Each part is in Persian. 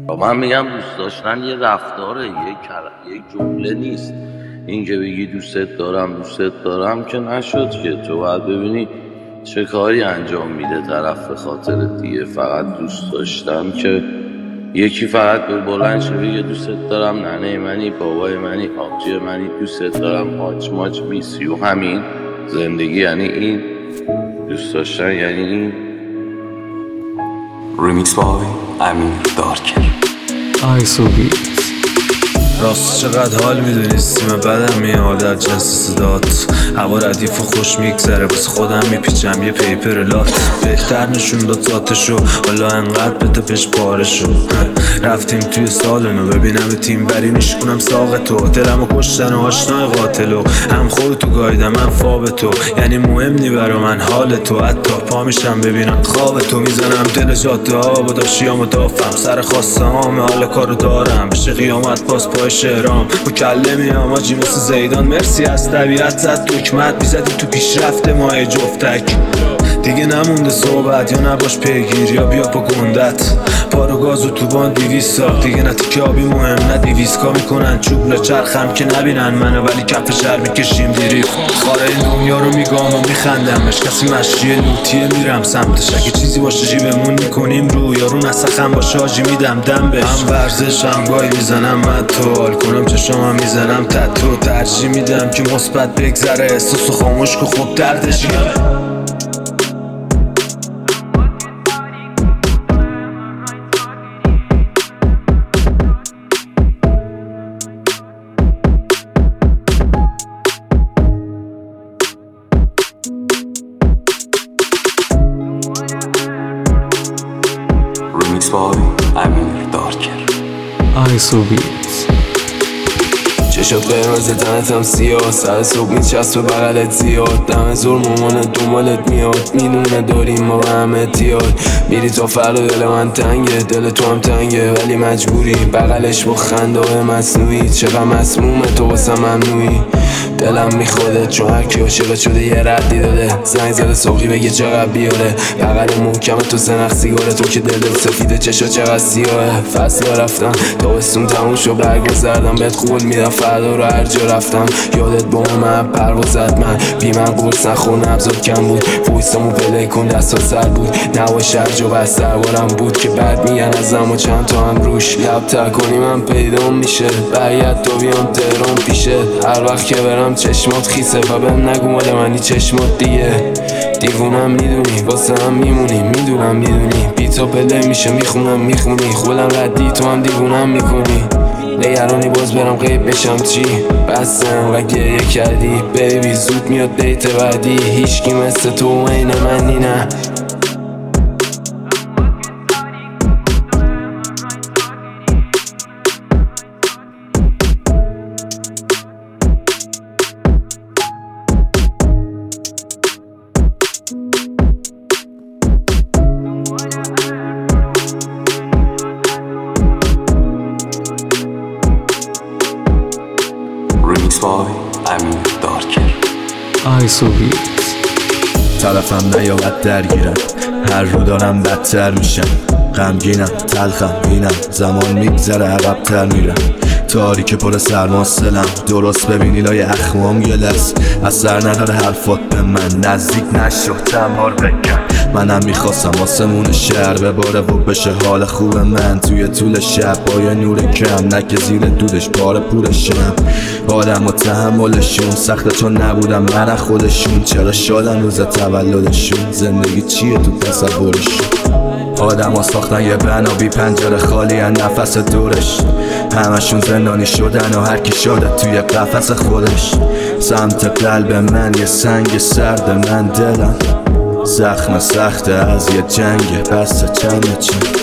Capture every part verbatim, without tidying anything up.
من میگم دوست داشتن یه رفتاره، یه کلمه، یه جمله نیست. این که بگی دوستت دارم دوستت دارم که نشد که. تو باید ببینی چه کاری انجام میده طرف به خاطر دیگه. فقط دوست داشتن که یکی فقط به بلند شه بگه دوستت دارم، ننه منی، بابای منی، آبجی منی، دوستت دارم، ماچ ماچ میسیو. همین زندگی یعنی این. دوست داشتن یعنی این. ریمیکس بای امیر دارکر. آیسوبی راست چقدر حال میدونی سیم بدم میاد در جنس صدات. هوا ردیف و خوش میگذره واسه خودم میپیچم یه پیپر لات. بهتر نشون داد ذاتشو حالا انقدر بده پش پارشو. رفتیم توی سالنو ببینم تیم بری میشکنم ساق تو. دلمو کشتن و آشنای قاتلو. هم خودتو گایدم من فاب تو. یعنی مهم نی برا من حال تو. حتی پا میشم ببینم خواب تو. میزنم دل جاده ها با داشیامو دافم. سر خواسته هامه حال کارو دارم. بشه قیامت باز پای شهرام. مکلمی هم آجی مثل زیدان. مرسی از طبیعت زد دکمت. میزدی تو پیشرفت ماه جفتک. دیگه نمونده صحبت یا نباش پیگیر یا بیا پا گندت. پارو گازو تو بان دیویس ساخت. دیگه نه تیکه آبی مهم نه دیویسکا میکنن چوب لچرخم که نبینن منو ولی کف شهر میکشیم دیریف. خاره این دنیا رو میگام و میخندمش. کسی مشیه لوتیه میرم سمتش. اگه چیزی باشه جیبمون میکنیم رو. یارو نسخم باشه آجی میدم دم بش. هم ورزش هم گاهی میزنم من تو حال کنم چشامم میزنم تتو. ترجیح میدم که مثبت بگذره احساسو خاموش که خوب دردش گیره. ریمیکس بای امیر دارکر. آیسوبی چشات قرمز تنتم سیاه. سر صبح میچسب به بغلت زیاد. دم زور مامانت دنبالت میاد. میدونه داریم ما به هم اتیاد. میری تا فردا دل من تنگه. دل تو هم تنگه ولی مجبوری. بغلش با خنده های مصنوعی. چقدر مسمومه تو واسه ممنوعی. دلم میخوده چون هرکی عاشقت شده یه ردی داده. زنگ زده ساقی بگه چقدر بیاره. بغل محکم تو سنخ سیگاره. تو که دل سفیده چشا چقدر سیاهه. فصل رفتم تابستون تموم شو برگو زردم. بهت قول میدم فردا رو هر جا رفتم. یادت با من پرواز زد من بی من قرص نخور نبزاد کم بود. ویسامو پلی کن دستا سر بود. نواش هر جا بستر بارم بود که بعد میگن ازم و چند تا هم روش. لب تر کنی من پیدا میشه. باید تو بیام تهران پیشه. هر وقت که برم چشمات خیسه و بهم نگو مال منی چشمات دیگه. دیوونم میدونی واسه هم میمونی. میدونم میدونی بی تو پلی میشه میخونم میخونی. خودم ردی تو هم دیوونم میکنی. نگرانی باز برم غیب بشم چی. بستم و گریه کردی بیبی. زود میاد دیت بعدی. هیچکی مثل تو عین منی نه. ریمیکس بای امیر دارکر. آیسوبی طرفم نیابد درگیرم. هر رو دارم بدتر میشم. غمگینم تلخم بینم. زمان میگذره عقب‌تر میرم. تاریک پر سرماست دلم. درست ببینی لای اخمام گلس. اثر نداره حرفات به من. نزدیک نشو چند بار بکن. منم میخواستم آسمون شهر بباره و بشه حال خوب من. توی طول شب با یه نور کم نه که زیر دودش پاره پورشم. آدم و تحملشون سخته چون نبودم من خودشون. چرا شادن روز تولدشون. زندگی چیه تو تصورشون. آدم ها ساختن یه بنا بی پنجره خالی ان نفس دورش. همشون زندانی شدن و هرکی شده توی قفس خودش. سمت قلب من یه سنگ سرد من دلم. زخم سخته از یه جنگ بسته چند چند.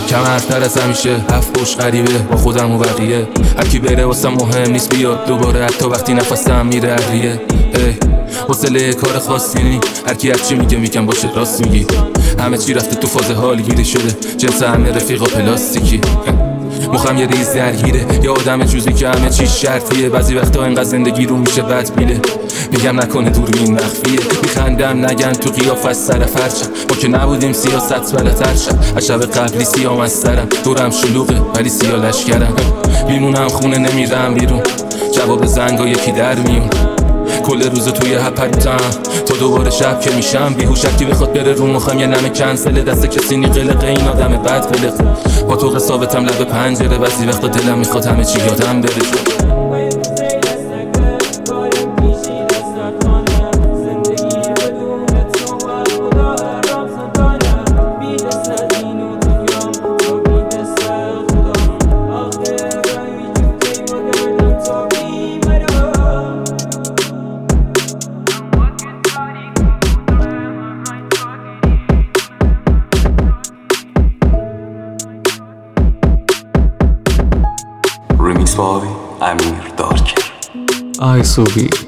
کمرتر از همیشه هفت پشت غریبه با خودم و بقیه. هرکی بره واسه مهم نیست بیاد دوباره، حتی وقتی نفسم میره هریه. حوصله کار خاصی نی، هرکی هرچی میگه میگم باشه راست میگی. همه چی رفته تو فاز حال گیری شده، جنس همه رفیقا پلاستیکی. مخم یه ریز درگیره، یه آدم جوزی که همه چی شرطیه. بعضی وقتا اینقدر زندگی رو میشه بدبیله، میگم نکنه دوربین مخفیه. میخندم نگن تو قیافه از سر فرشم، ما که نبودیم سیاست بلتر شد. از شب قبلی سیام از سرم، دورم شلوغه ولی سیاه لشکرم. میمونم خونه نمیرم بیرون، جواب زنگا یکی در میون. کل روز توی هپریتم تا دوباره شب که میشم بیهوش. کی بخواد بره رو مخم یه نمه کنسله، دست کسی نی قلقه، این آدم بد قلقه. با تو قصابتم لب پنجره، بعضی وقتا دلم میخواد همه چی یادم بره. Remix by امیر دارکر. آی سوبی